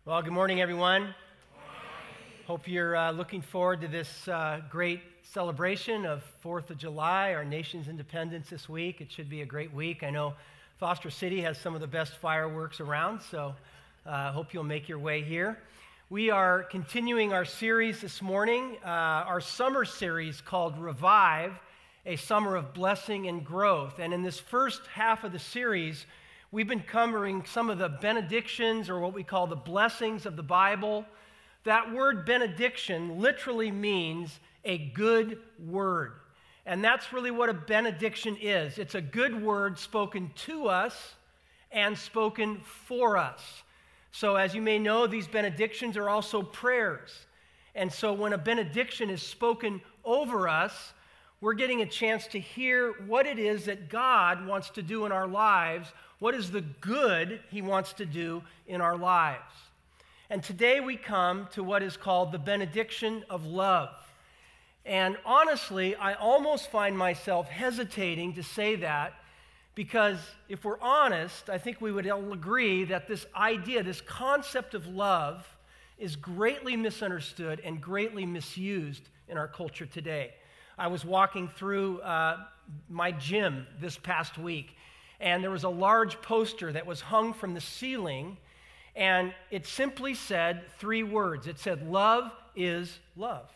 Well, good morning, everyone. Hope you're looking forward to this great celebration of 4th of July, our nation's independence this week. It should be a great week. I know Foster City has some of the best fireworks around, so hope you'll make your way here. We are continuing our series this morning, our summer series called Revive, a summer of blessing and growth. And in this first half of the series, we've been covering some of the benedictions, or what we call the blessings of the Bible. That word benediction literally means a good word. And that's really what a benediction is. It's a good word spoken to us and spoken for us. So as you may know, these benedictions are also prayers. And so when a benediction is spoken over us, we're getting a chance to hear what it is that God wants to do in our lives. What is the good He wants to do in our lives? And today we come to what is called the benediction of love. And honestly, I almost find myself hesitating to say that because if we're honest, I think we would all agree that this idea, this concept of love is greatly misunderstood and greatly misused in our culture today. I was walking through my gym this past week, and there was a large poster that was hung from the ceiling, and it simply said 3 words. It said, "Love is love."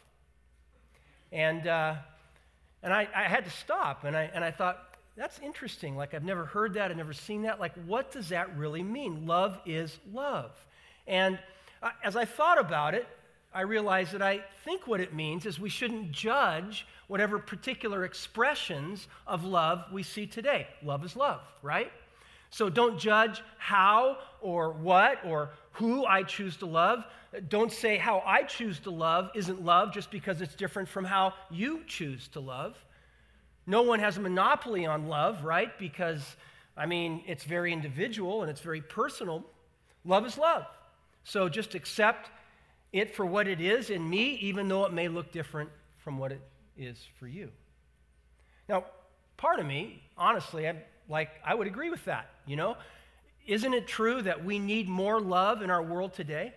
And I had to stop, and I thought, that's interesting. Like, I've never heard that. I've never seen that. Like, what does that really mean? Love is love. And as I thought about it, I realized that I think what it means is we shouldn't judge whatever particular expressions of love we see today. Love is love, right? So don't judge how or what or who I choose to love. Don't say how I choose to love isn't love just because it's different from how you choose to love. No one has a monopoly on love, right? Because, it's very individual and it's very personal. Love is love. So just accept it for what it is in me, even though it may look different from what it is for you. Now, part of me, honestly, I would agree with that, Isn't it true that we need more love in our world today?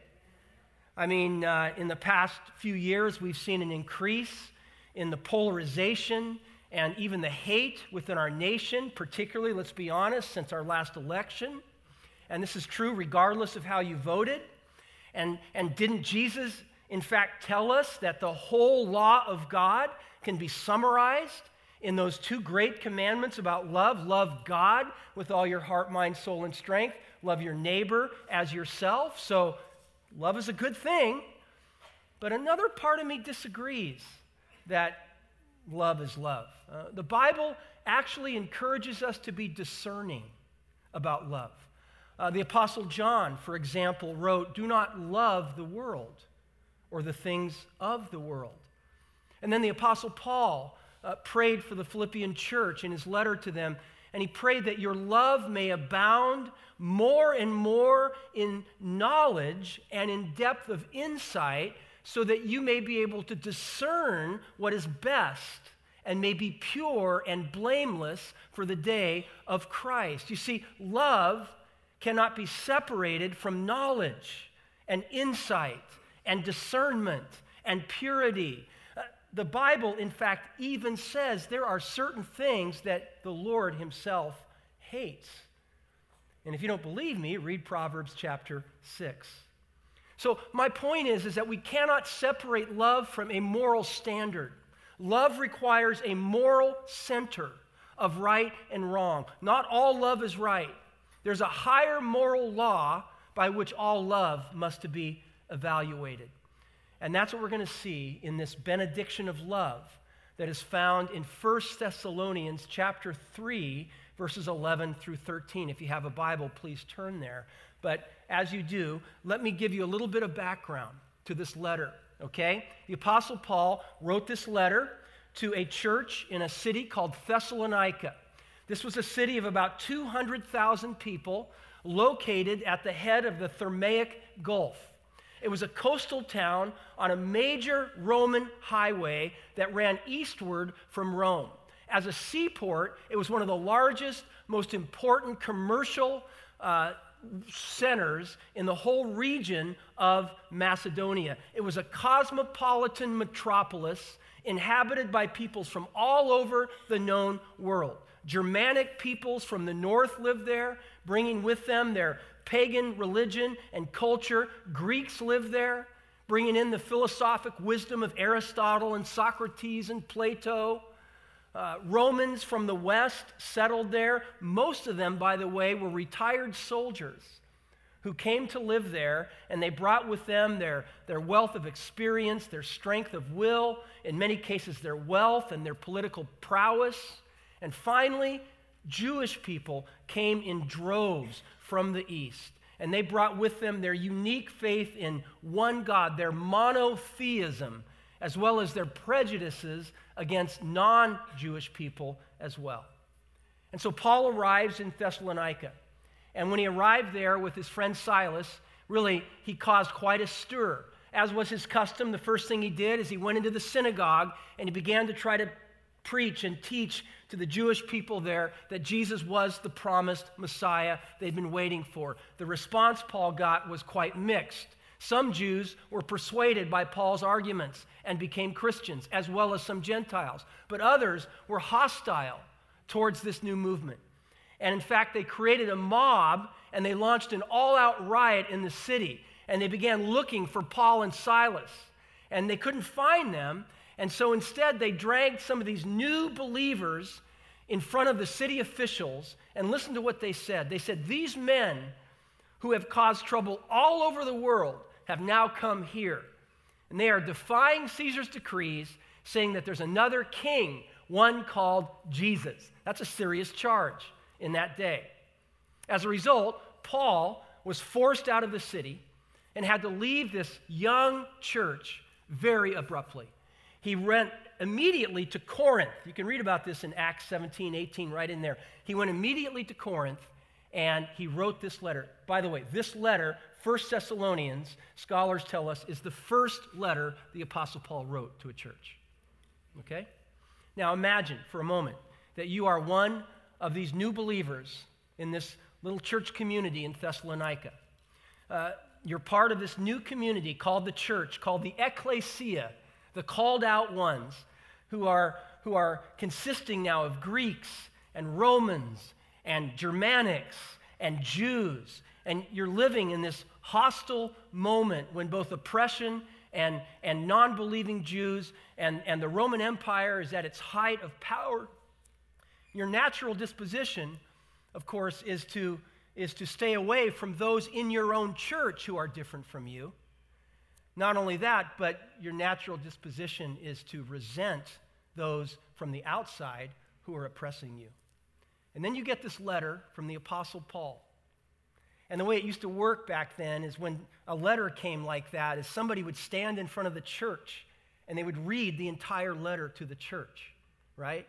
In the past few years, we've seen an increase in the polarization and even the hate within our nation, particularly, let's be honest, since our last election. And this is true regardless of how you voted. And didn't Jesus, in fact, tell us that the whole law of God can be summarized in those 2 great commandments about love? Love God with all your heart, mind, soul, and strength. Love your neighbor as yourself. So love is a good thing. But another part of me disagrees that love is love. The Bible actually encourages us to be discerning about love. The Apostle John, for example, wrote, "Do not love the world or the things of the world." And then the Apostle Paul prayed for the Philippian church in his letter to them, and he prayed that your love may abound more and more in knowledge and in depth of insight, so that you may be able to discern what is best and may be pure and blameless for the day of Christ. You see, love cannot be separated from knowledge and insight and discernment and purity. The Bible, in fact, even says there are certain things that the Lord Himself hates. And if you don't believe me, read Proverbs chapter 6. So my point is that we cannot separate love from a moral standard. Love requires a moral center of right and wrong. Not all love is right. There's a higher moral law by which all love must be evaluated. And that's what we're going to see in this benediction of love that is found in 1 Thessalonians chapter 3, verses 11 through 13. If you have a Bible, please turn there. But as you do, let me give you a little bit of background to this letter, okay? The Apostle Paul wrote this letter to a church in a city called Thessalonica. This was a city of about 200,000 people located at the head of the Thermaic Gulf. It was a coastal town on a major Roman highway that ran eastward from Rome. As a seaport, it was one of the largest, most important commercial centers in the whole region of Macedonia. It was a cosmopolitan metropolis inhabited by peoples from all over the known world. Germanic peoples from the north lived there, bringing with them their pagan religion and culture. Greeks lived there, bringing in the philosophic wisdom of Aristotle and Socrates and Plato. Romans from the west settled there. Most of them, by the way, were retired soldiers who came to live there, and they brought with them their wealth of experience, their strength of will, in many cases their wealth and their political prowess. And finally, Jewish people came in droves from the east, and they brought with them their unique faith in one God, their monotheism, as well as their prejudices against non-Jewish people as well. And so Paul arrives in Thessalonica. And when he arrived there with his friend Silas, really, he caused quite a stir. As was his custom, the first thing he did is he went into the synagogue and he began to try to preach and teach to the Jewish people there that Jesus was the promised Messiah they'd been waiting for. The response Paul got was quite mixed. Some Jews were persuaded by Paul's arguments and became Christians, as well as some Gentiles. But others were hostile towards this new movement. And in fact, they created a mob and they launched an all-out riot in the city. And they began looking for Paul and Silas. And they couldn't find them. And so instead, they dragged some of these new believers in front of the city officials. And listen to what they said. They said, "These men who have caused trouble all over the world have now come here. And they are defying Caesar's decrees, saying that there's another king, one called Jesus." That's a serious charge in that day. As a result, Paul was forced out of the city and had to leave this young church very abruptly. He went immediately to Corinth. You can read about this in Acts 17:18, right in there. He went immediately to Corinth and he wrote this letter. By the way, this letter, 1 Thessalonians, scholars tell us, is the first letter the Apostle Paul wrote to a church. Okay? Now imagine for a moment that you are one of these new believers in this little church community in Thessalonica. You're part of this new community called the church, called the ecclesia, the called out ones, who are consisting now of Greeks and Romans and Germanics and Jews. And you're living in this hostile moment when both oppression and non-believing Jews and the Roman Empire is at its height of power. Your natural disposition, of course, is to stay away from those in your own church who are different from you. Not only that, but your natural disposition is to resent those from the outside who are oppressing you. And then you get this letter from the Apostle Paul. And the way it used to work back then is when a letter came like that, is somebody would stand in front of the church and they would read the entire letter to the church, right?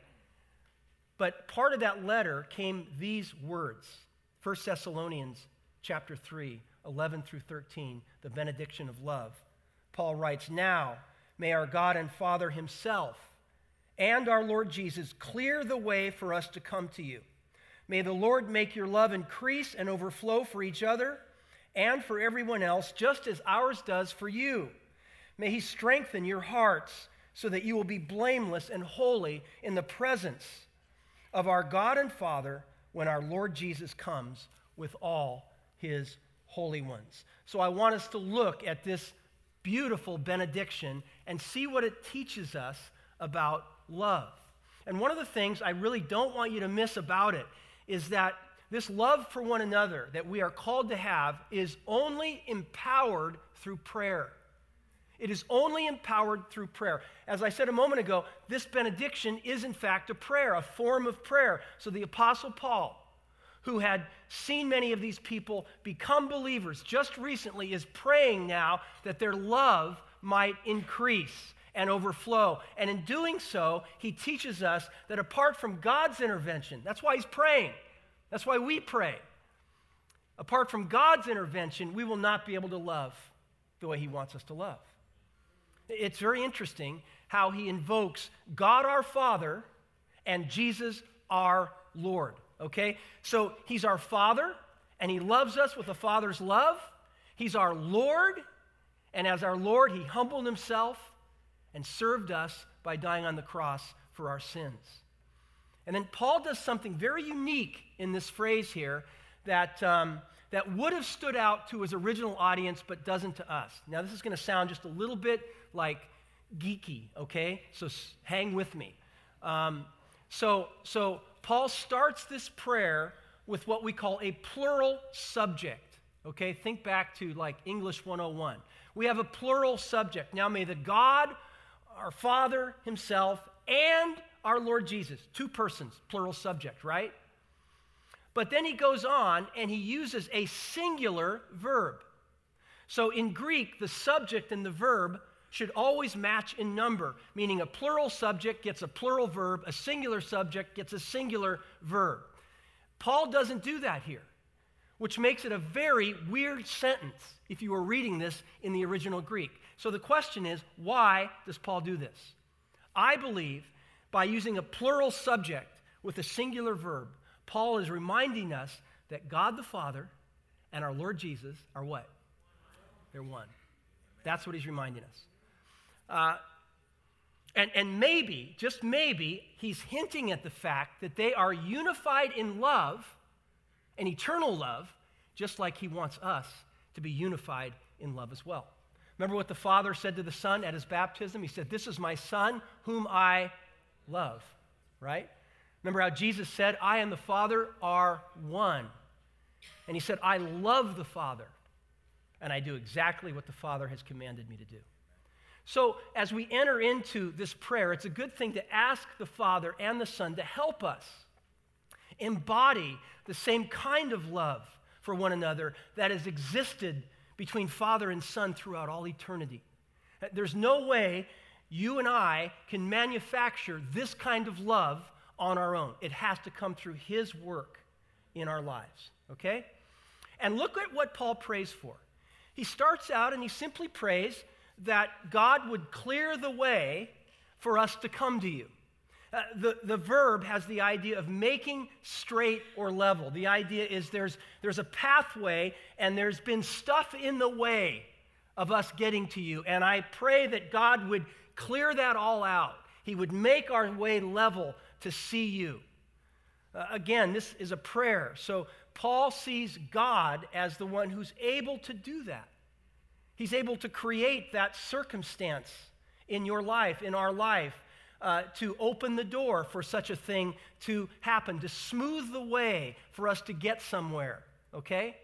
But part of that letter came these words, 1 Thessalonians chapter 3, 11 through 13, the benediction of love. Paul writes, "Now may our God and Father himself and our Lord Jesus clear the way for us to come to you. May the Lord make your love increase and overflow for each other and for everyone else, just as ours does for you. May he strengthen your hearts so that you will be blameless and holy in the presence of our God and Father when our Lord Jesus comes with all his holy ones." So I want us to look at this beautiful benediction and see what it teaches us about love. And one of the things I really don't want you to miss about it is that this love for one another that we are called to have is only empowered through prayer. It is only empowered through prayer. As I said a moment ago, this benediction is in fact a prayer, a form of prayer. So the Apostle Paul, who had seen many of these people become believers just recently, is praying now that their love might increase and overflow. And in doing so, he teaches us that apart from God's intervention, that's why he's praying. That's why we pray. Apart from God's intervention, we will not be able to love the way he wants us to love. It's very interesting how he invokes God our Father and Jesus our Lord, okay? So he's our Father and he loves us with a Father's love. He's our Lord, and as our Lord, he humbled himself and served us by dying on the cross for our sins. And then Paul does something very unique in this phrase here that would have stood out to his original audience but doesn't to us. Now, this is going to sound just a little bit like geeky, okay? So hang with me. So Paul starts this prayer with what we call a plural subject, okay? Think back to like English 101. We have a plural subject. Now may the God, our Father himself, and our Lord Jesus, two persons, plural subject, right? But then he goes on and he uses a singular verb. So in Greek, the subject and the verb should always match in number, meaning a plural subject gets a plural verb, a singular subject gets a singular verb. Paul doesn't do that here, which makes it a very weird sentence if you were reading this in the original Greek. So the question is, why does Paul do this? I believe by using a plural subject with a singular verb, Paul is reminding us that God the Father and our Lord Jesus are what? They're one. That's what he's reminding us. And maybe, just maybe, he's hinting at the fact that they are unified in love, an eternal love, just like he wants us to be unified in love as well. Remember what the Father said to the Son at his baptism? He said, "This is my Son whom I love," right? Remember how Jesus said, "I and the Father are one." And he said, "I love the Father, and I do exactly what the Father has commanded me to do." So as we enter into this prayer, it's a good thing to ask the Father and the Son to help us embody the same kind of love for one another that has existed between Father and Son throughout all eternity. There's no way you and I can manufacture this kind of love on our own. It has to come through his work in our lives, okay? And look at what Paul prays for. He starts out and he simply prays that God would clear the way for us to come to you. The verb has the idea of making straight or level. The idea is there's a pathway and there's been stuff in the way of us getting to you. And I pray that God would clear that all out. He would make our way level to see you. Again, this is a prayer. So Paul sees God as the one who's able to do that. He's able to create that circumstance in your life, in our life, to open the door for such a thing to happen, to smooth the way for us to get somewhere, okay?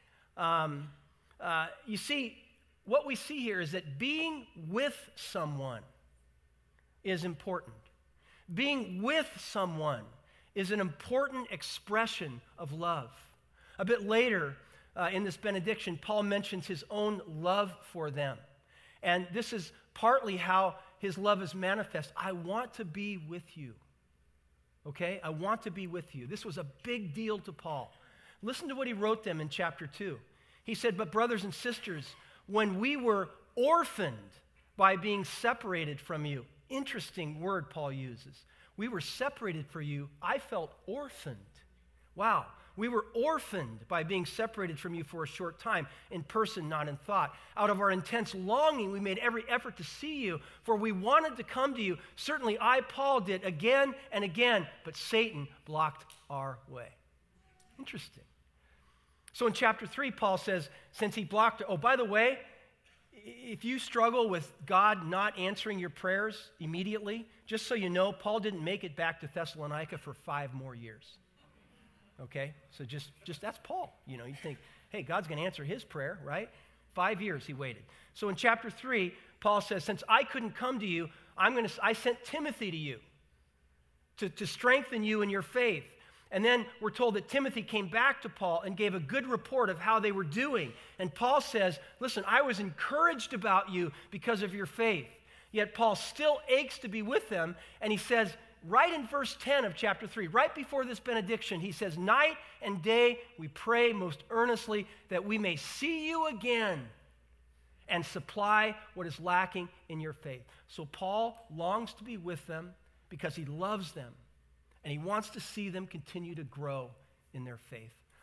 You see, what we see here is that being with someone is important. Being with someone is an important expression of love. A bit later in this benediction, Paul mentions his own love for them. And this is partly how his love is manifest. I want to be with you. Okay? I want to be with you. This was a big deal to Paul. Listen to what he wrote them in chapter 2. He said, "But brothers and sisters, when we were orphaned by being separated from you," interesting word Paul uses. We were separated from you. I felt orphaned. Wow. We were orphaned by being separated from you for a short time, in person, not in thought. Out of our intense longing, we made every effort to see you, for we wanted to come to you. Certainly I, Paul, did again and again, but Satan blocked our way. Interesting. So in chapter 3, Paul says, since he blocked it, oh, by the way, if you struggle with God not answering your prayers immediately, just so you know, Paul didn't make it back to Thessalonica for 5 more years. Okay? So just that's Paul. You know, you think, hey, God's going to answer his prayer, right? 5 years he waited. So in chapter 3, Paul says, since I couldn't come to you, I sent Timothy to you to strengthen you in your faith. And then we're told that Timothy came back to Paul and gave a good report of how they were doing. And Paul says, listen, I was encouraged about you because of your faith. Yet Paul still aches to be with them. And he says, right in verse 10 of chapter 3, right before this benediction, he says, night and day we pray most earnestly that we may see you again and supply what is lacking in your faith. So Paul longs to be with them because he loves them. And he wants to see them continue to grow in their faith.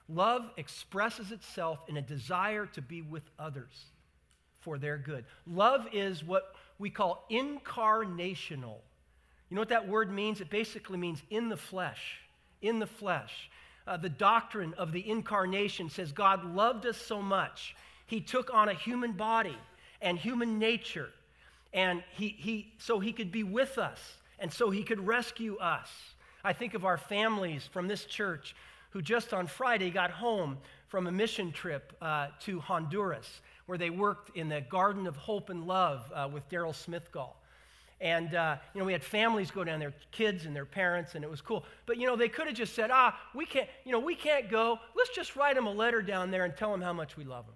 Love expresses itself in a desire to be with others for their good. Love is what we call incarnational. You know what that word means? It basically means in the flesh. In the flesh. The doctrine of the incarnation says God loved us so much, he took on a human body and human nature, and so he could be with us, and so he could rescue us. I think of our families from this church who just on Friday got home from a mission trip to Honduras, where they worked in the Garden of Hope and Love with Daryl Smithgall. And, we had families go down there, kids and their parents, and it was cool. But, they could have just said, we can't go. Let's just write them a letter down there and tell them how much we love them.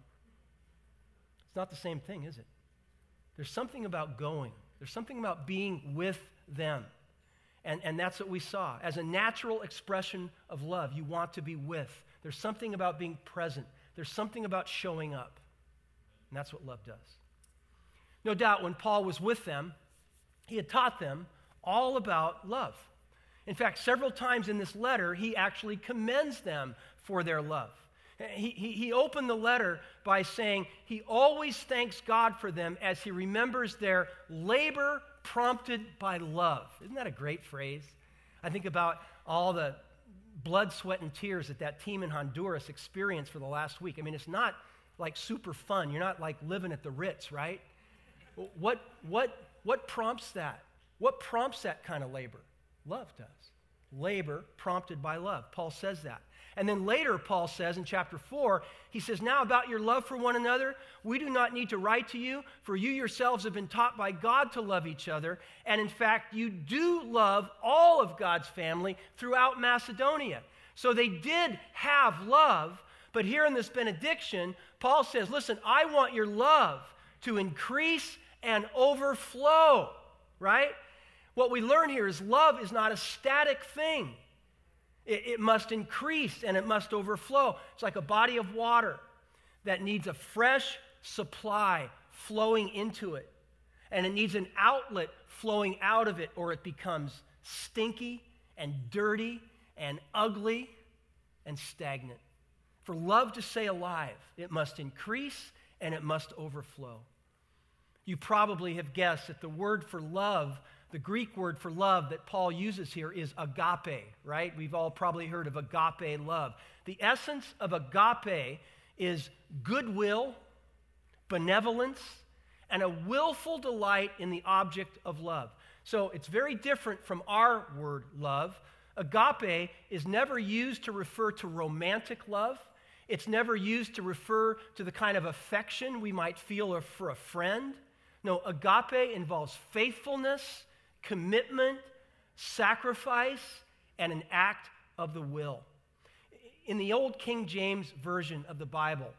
It's not the same thing, is it? There's something about going. There's something about being with them. And that's what we saw. As a natural expression of love, you want to be with. There's something about being present. There's something about showing up. And that's what love does. No doubt when Paul was with them, he had taught them all about love. In fact, several times in this letter, he actually commends them for their love. He opened the letter by saying he always thanks God for them as he remembers their labor prompted by love. Isn't that a great phrase? I think about all the blood, sweat, and tears that team in Honduras experienced for the last week. I mean, it's not like super fun. You're not like living at the Ritz, right? What prompts that? What prompts that kind of labor? Love does. Labor prompted by love. Paul says that. And then later, Paul says in chapter 4, he says, now about your love for one another, we do not need to write to you, for you yourselves have been taught by God to love each other. And in fact, you do love all of God's family throughout Macedonia. So they did have love, but here in this benediction, Paul says, listen, I want your love to increase and overflow, right? What we learn here is love is not a static thing. It must increase and it must overflow. It's like a body of water that needs a fresh supply flowing into it. And it needs an outlet flowing out of it, or it becomes stinky and dirty and ugly and stagnant. For love to stay alive, it must increase and it must overflow. You probably have guessed that the word for love, the Greek word for love that Paul uses here is agape, right? We've all probably heard of agape love. The essence of agape is goodwill, benevolence, and a willful delight in the object of love. So it's very different from our word love. Agape is never used to refer to romantic love. It's never used to refer to the kind of affection we might feel for a friend. No, agape involves faithfulness, commitment, sacrifice, and an act of the will. In the old King James Version of the Bible,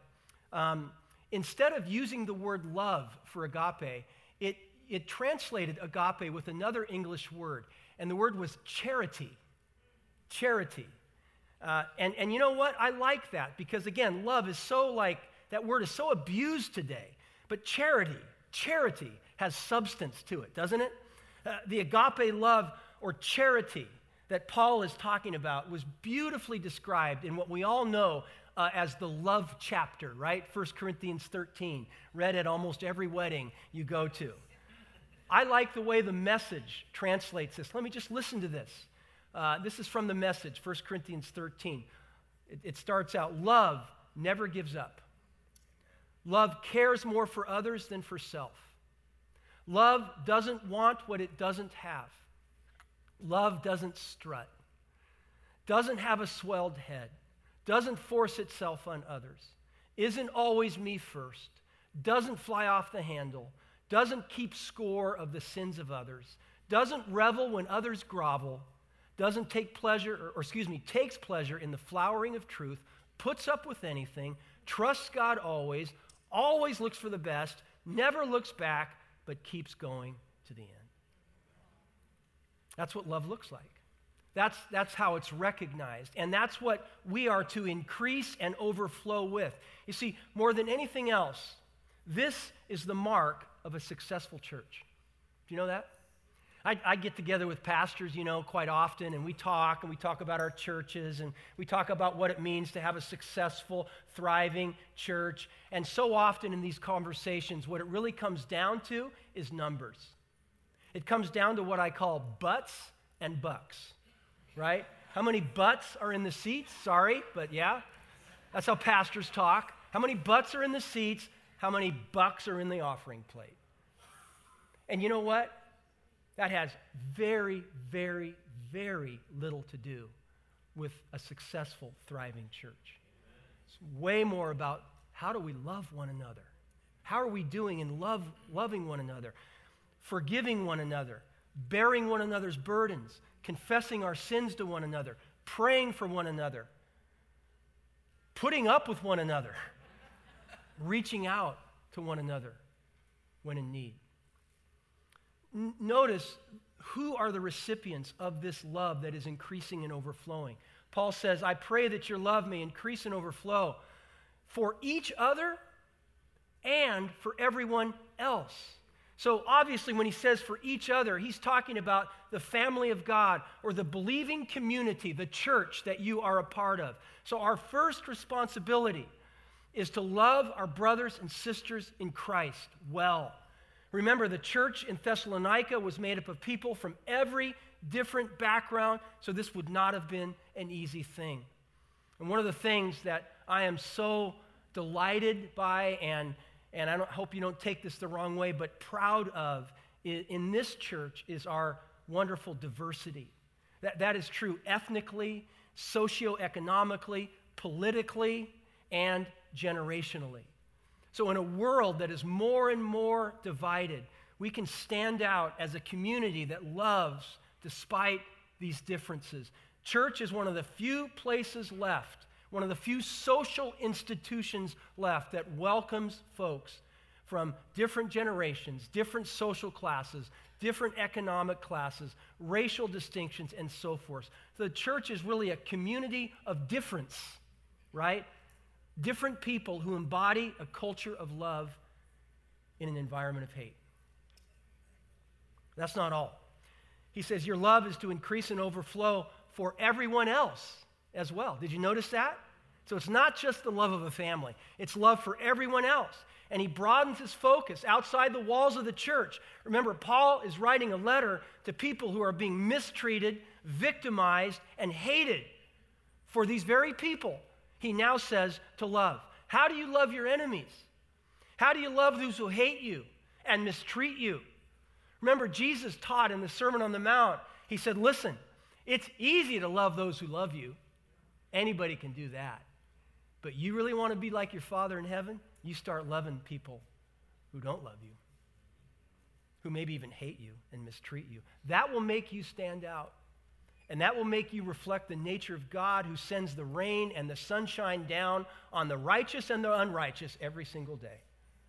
instead of using the word love for agape, it translated agape with another English word, and the word was charity. Charity. And you know what? I like that because, again, love is so that word is so abused today. But charity has substance to it, doesn't it? The agape love or charity that Paul is talking about was beautifully described in what we all know as the love chapter, right? 1 Corinthians 13, read at almost every wedding you go to. I like the way the Message translates this. Let me just listen to this. This is from the Message, 1 Corinthians 13. It starts out, love never gives up. Love cares more for others than for self. Love doesn't want what it doesn't have. Love doesn't strut, doesn't have a swelled head, doesn't force itself on others, isn't always me first, doesn't fly off the handle, doesn't keep score of the sins of others, doesn't revel when others grovel, doesn't take pleasure, takes pleasure in the flowering of truth, puts up with anything, trusts God always looks for the best, never looks back, but keeps going to the end. That's what love looks like. That's how it's recognized. And that's what we are to increase and overflow with. You see, more than anything else, this is the mark of a successful church. Do you know that? I get together with pastors, quite often, and we talk about our churches, and we talk about what it means to have a successful, thriving church. And so often in these conversations, what it really comes down to is numbers. It comes down to what I call butts and bucks, right? How many butts are in the seats? Sorry, but yeah, that's how pastors talk. How many butts are in the seats? How many bucks are in the offering plate? And you know what? That has very, very, very little to do with a successful, thriving church. It's way more about how do we love one another? How are we doing in loving one another, forgiving one another, bearing one another's burdens, confessing our sins to one another, praying for one another, putting up with one another, reaching out to one another when in need. Notice who are the recipients of this love that is increasing and overflowing. Paul says, I pray that your love may increase and overflow for each other and for everyone else. So obviously when he says for each other, he's talking about the family of God or the believing community, the church that you are a part of. So our first responsibility is to love our brothers and sisters in Christ well. Remember, the church in Thessalonica was made up of people from every different background, so this would not have been an easy thing. And one of the things that I am so delighted by, and I hope you don't take this the wrong way, but proud of in this church is our wonderful diversity. That is true ethnically, socioeconomically, politically, and generationally. So in a world that is more and more divided, we can stand out as a community that loves despite these differences. Church is one of the few places left, one of the few social institutions left that welcomes folks from different generations, different social classes, different economic classes, racial distinctions, and so forth. The church is really a community of difference, right? Different people who embody a culture of love in an environment of hate. That's not all. He says your love is to increase and overflow for everyone else as well. Did you notice that? So it's not just the love of a family. It's love for everyone else. And he broadens his focus outside the walls of the church. Remember, Paul is writing a letter to people who are being mistreated, victimized, and hated. For these very people, he now says to love. How do you love your enemies? How do you love those who hate you and mistreat you? Remember, Jesus taught in the Sermon on the Mount, he said, listen, it's easy to love those who love you. Anybody can do that. But you really want to be like your Father in heaven? You start loving people who don't love you, who maybe even hate you and mistreat you. That will make you stand out. And that will make you reflect the nature of God who sends the rain and the sunshine down on the righteous and the unrighteous every single day.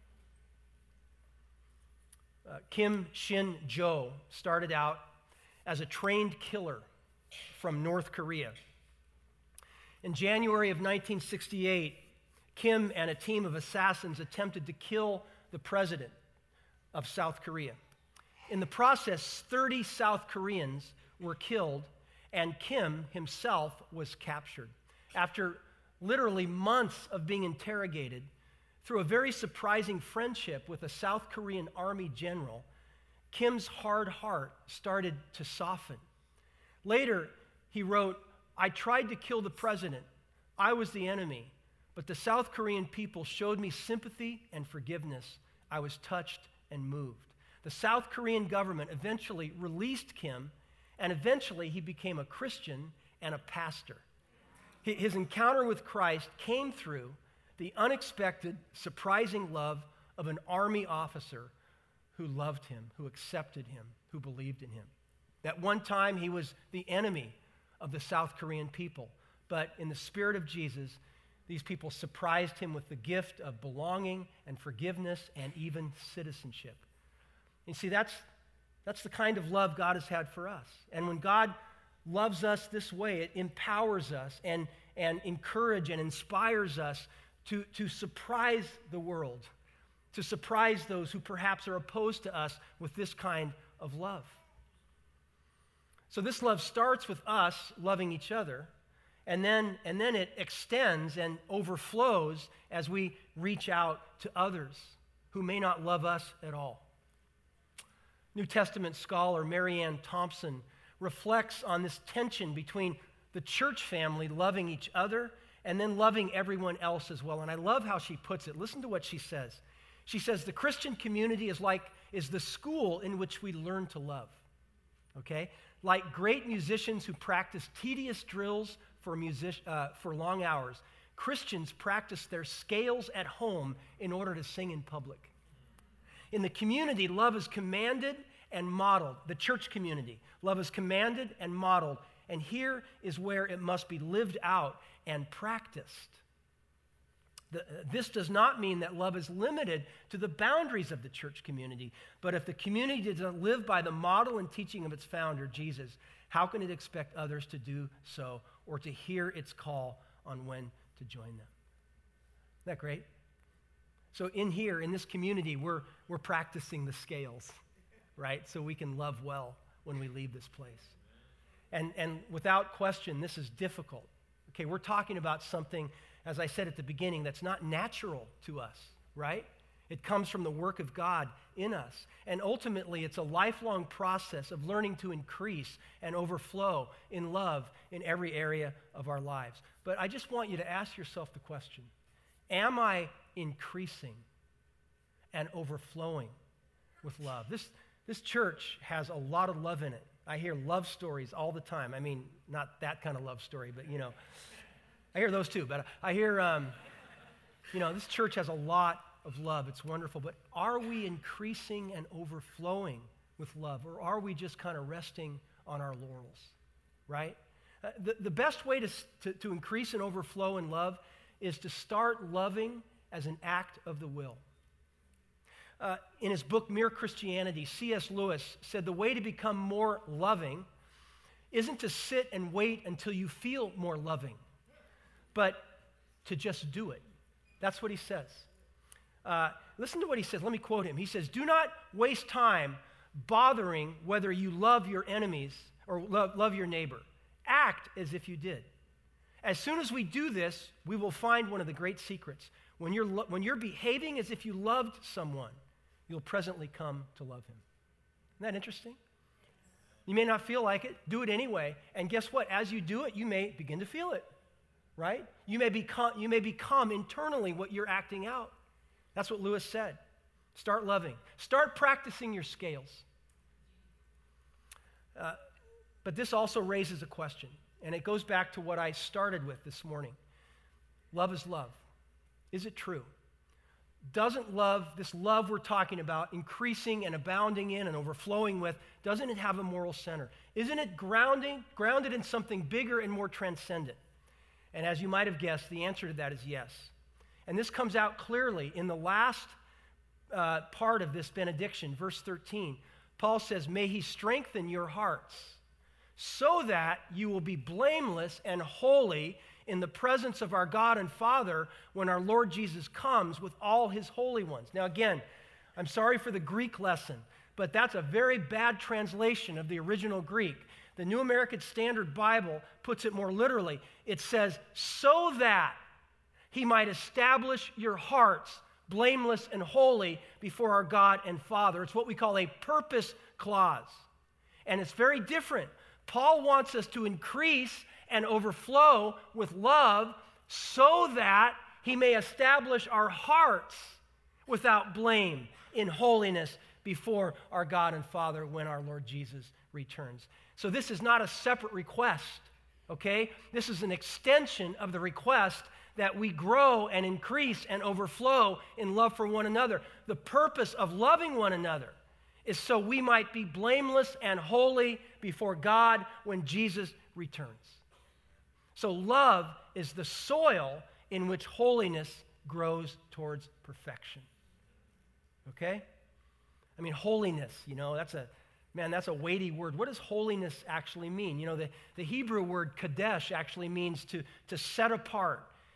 Kim Shin-jo started out as a trained killer from North Korea. In January of 1968, Kim and a team of assassins attempted to kill the president of South Korea. In the process, 30 South Koreans were killed, and Kim himself was captured. After literally months of being interrogated, through a very surprising friendship with a South Korean army general, Kim's hard heart started to soften. Later, he wrote, I tried to kill the president. I was the enemy. But the South Korean people showed me sympathy and forgiveness. I was touched and moved. The South Korean government eventually released Kim, and eventually he became a Christian and a pastor. His encounter with Christ came through the unexpected, surprising love of an army officer who loved him, who accepted him, who believed in him. At one time, he was the enemy of the South Korean people, but in the spirit of Jesus, these people surprised him with the gift of belonging and forgiveness and even citizenship. And see, that's the kind of love God has had for us. And when God loves us this way, it empowers us and encourages and inspires us to surprise the world, to surprise those who perhaps are opposed to us with this kind of love. So this love starts with us loving each other, and then it extends and overflows as we reach out to others who may not love us at all. New Testament scholar Marianne Thompson reflects on this tension between the church family loving each other and then loving everyone else as well. And I love how she puts it. Listen to what she says. She says, the Christian community is the school in which we learn to love. Okay? Like great musicians who practice tedious drills for long hours, Christians practice their scales at home in order to sing in public. In the community, love is commanded and modeled. The church community, love is commanded and modeled. And here is where it must be lived out and practiced. This does not mean that love is limited to the boundaries of the church community. But if the community does not live by the model and teaching of its founder, Jesus, how can it expect others to do so or to hear its call on when to join them? Isn't that great? So in here, in this community, we're practicing the scales, right? So we can love well when we leave this place. And without question, this is difficult. Okay, we're talking about something, as I said at the beginning, that's not natural to us, right? It comes from the work of God in us. And ultimately, it's a lifelong process of learning to increase and overflow in love in every area of our lives. But I just want you to ask yourself the question, am I increasing and overflowing with love? This church has a lot of love in it. I hear love stories all the time. I mean, not that kind of love story, but, I hear those too. But I hear, this church has a lot of love. It's wonderful. But are we increasing and overflowing with love? Or are we just kind of resting on our laurels, right? The best way to increase and overflow in love is to start loving as an act of the will. In his book, Mere Christianity, C.S. Lewis said the way to become more loving isn't to sit and wait until you feel more loving, but to just do it. That's what he says. Listen to what he says. Let me quote him. He says, do not waste time bothering whether you love your enemies or love your neighbor. Act as if you did. As soon as we do this, we will find one of the great secrets. When you're behaving as if you loved someone, you'll presently come to love him. Isn't that interesting? You may not feel like it. Do it anyway. And guess what? As you do it, you may begin to feel it, right? You may become internally what you're acting out. That's what Lewis said. Start loving. Start practicing your scales. But this also raises a question, and it goes back to what I started with this morning. Love is love. Is it true? Doesn't this love we're talking about, increasing and abounding in and overflowing with, doesn't it have a moral center? Isn't it grounded in something bigger and more transcendent? And as you might have guessed, the answer to that is yes. And this comes out clearly in the last part of this benediction, verse 13. Paul says, may he strengthen your hearts so that you will be blameless and holy in the presence of our God and Father when our Lord Jesus comes with all his holy ones. Now again, I'm sorry for the Greek lesson, but that's a very bad translation of the original Greek. The New American Standard Bible puts it more literally. It says, so that he might establish your hearts blameless and holy before our God and Father. It's what we call a purpose clause. And it's very different. Paul wants us to increase and overflow with love so that he may establish our hearts without blame in holiness before our God and Father when our Lord Jesus returns. So this is not a separate request, okay? This is an extension of the request that we grow and increase and overflow in love for one another. The purpose of loving one another is so we might be blameless and holy before God when Jesus returns. So love is the soil in which holiness grows towards perfection. Okay? I mean, holiness, that's a weighty word. What does holiness actually mean? The Hebrew word kadesh actually means to set apart.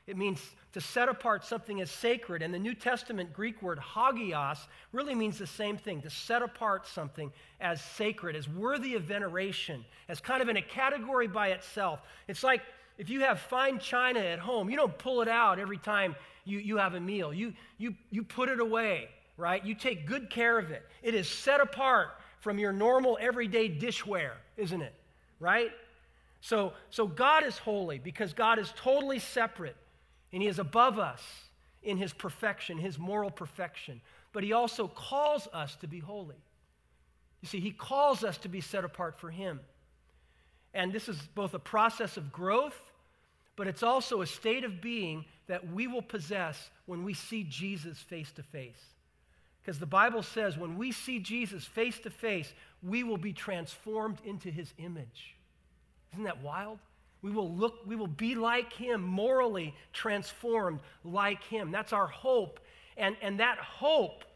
It means to set apart something as sacred. And the New Testament Greek word hagios really means the same thing, to set apart something as sacred, as worthy of veneration, as kind of in a category by itself. It's like if you have fine china at home, you don't pull it out every time you have a meal. You put it away, right? You take good care of it. It is set apart from your normal everyday dishware, isn't it? Right? So God is holy because God is totally separate. And he is above us in his perfection, his moral perfection. But he also calls us to be holy. You see, he calls us to be set apart for him. And this is both a process of growth, but it's also a state of being that we will possess when we see Jesus face to face. Because the Bible says when we see Jesus face to face, we will be transformed into his image. Isn't that wild? We will be like him, morally transformed like him. That's our hope. And that hope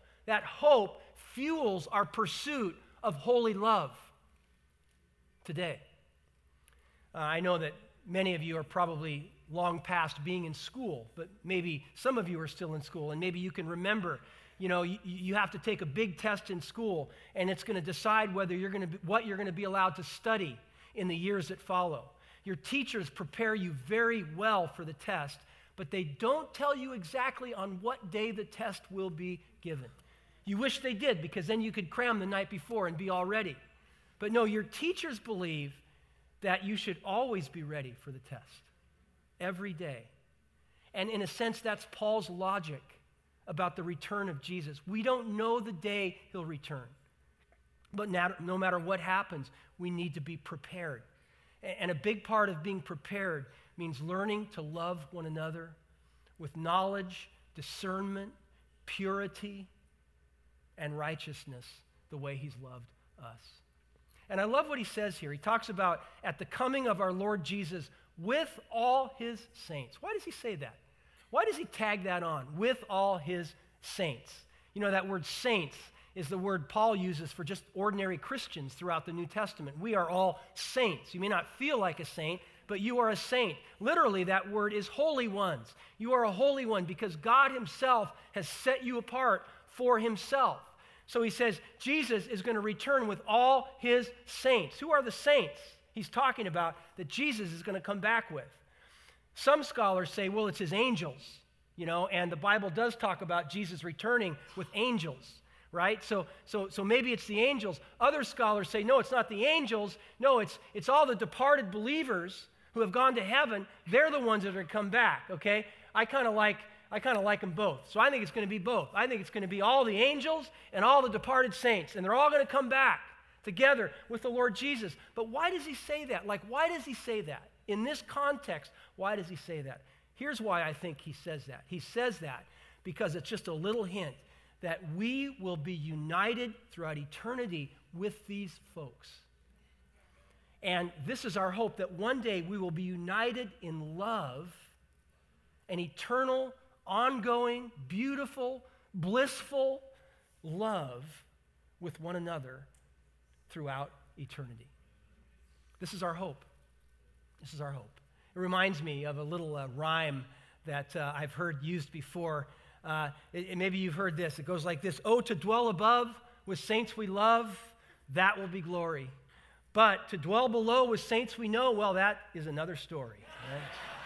fuels our pursuit of holy love today. I know that many of you are probably long past being in school, but maybe some of you are still in school, and maybe you can remember, you have to take a big test in school, and it's going to decide whether what you're going to be allowed to study in the years that follow. Your teachers prepare you very well for the test, but they don't tell you exactly on what day the test will be given. You wish they did, because then you could cram the night before and be all ready. But no, your teachers believe that you should always be ready for the test, every day. And in a sense, that's Paul's logic about the return of Jesus. We don't know the day he'll return. But no matter what happens, we need to be prepared. And a big part of being prepared means learning to love one another with knowledge, discernment, purity, and righteousness the way he's loved us. And I love what he says here. He talks about at the coming of our Lord Jesus with all his saints. Why does he say that? Why does he tag that on? With all his saints. You know, that word saints is the word Paul uses for just ordinary Christians throughout the New Testament. We are all saints. You may not feel like a saint, but you are a saint. Literally, that word is holy ones. You are a holy one because God himself has set you apart for himself. So he says Jesus is going to return with all his saints. Who are the saints he's talking about that Jesus is going to come back with? Some scholars say, well, it's his angels, and the Bible does talk about Jesus returning with angels. Right? So maybe it's the angels. Other scholars say, no, it's not the angels. No, it's all the departed believers who have gone to heaven. They're the ones that are going to come back, okay? I kind of like them both. So I think it's going to be both. I think it's going to be all the angels and all the departed saints, and they're all going to come back together with the Lord Jesus. But why does he say that? Why does he say that? In this context, why does he say that? Here's why I think he says that. He says that because it's just a little hint that we will be united throughout eternity with these folks. And this is our hope, that one day we will be united in love, an eternal, ongoing, beautiful, blissful love with one another throughout eternity. This is our hope. This is our hope. It reminds me of a little rhyme that I've heard used before. Maybe you've heard this. It goes like this: oh, to dwell above with saints we love, that will be glory. But to dwell below with saints we know, well, that is another story. Right?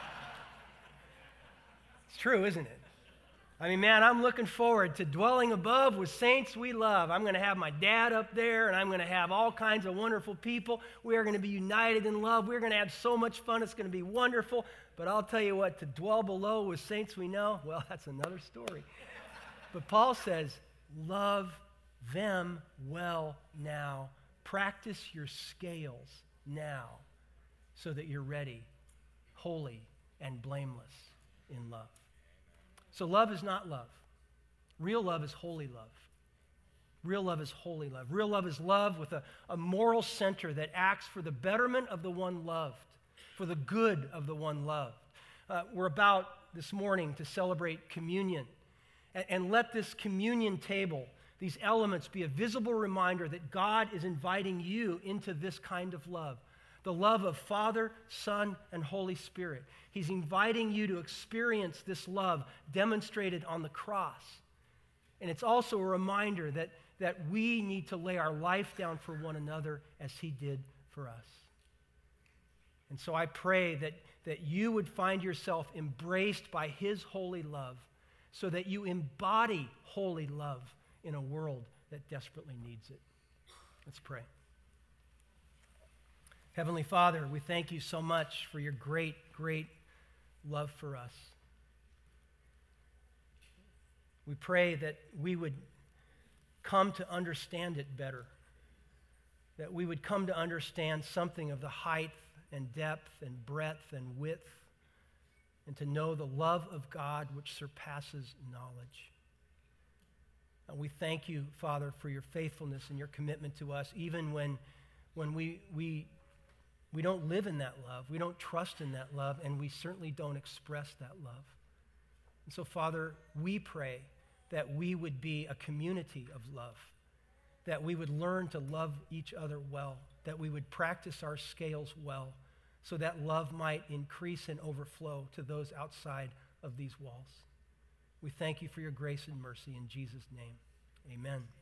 It's true, isn't it? I mean, man, I'm looking forward to dwelling above with saints we love. I'm going to have my dad up there, and I'm going to have all kinds of wonderful people. We are going to be united in love. We're going to have so much fun. It's going to be wonderful. But I'll tell you what, to dwell below with saints we know, well, that's another story. But Paul says, love them well now. Practice your scales now so that you're ready, holy, and blameless in love. So love is not love. Real love is holy love. Real love is holy love. Real love is love with a moral center that acts for the betterment of the one loved, for the good of the one loved. We're about this morning to celebrate communion. And let this communion table, these elements, be a visible reminder that God is inviting you into this kind of love. the love of Father, Son, and Holy Spirit. He's inviting you to experience this love demonstrated on the cross. And it's also a reminder that we need to lay our life down for one another as he did for us. And so I pray that you would find yourself embraced by his holy love so that you embody holy love in a world that desperately needs it. Let's pray. Heavenly Father, we thank you so much for your great, great love for us. We pray that we would come to understand it better, that we would come to understand something of the height and depth and breadth and width, and to know the love of God which surpasses knowledge. And we thank you, Father, for your faithfulness and your commitment to us, even when we don't live in that love, we don't trust in that love, and we certainly don't express that love. And so, Father, we pray that we would be a community of love, that we would learn to love each other well, that we would practice our scales well, so that love might increase and overflow to those outside of these walls. We thank you for your grace and mercy in Jesus' name. Amen.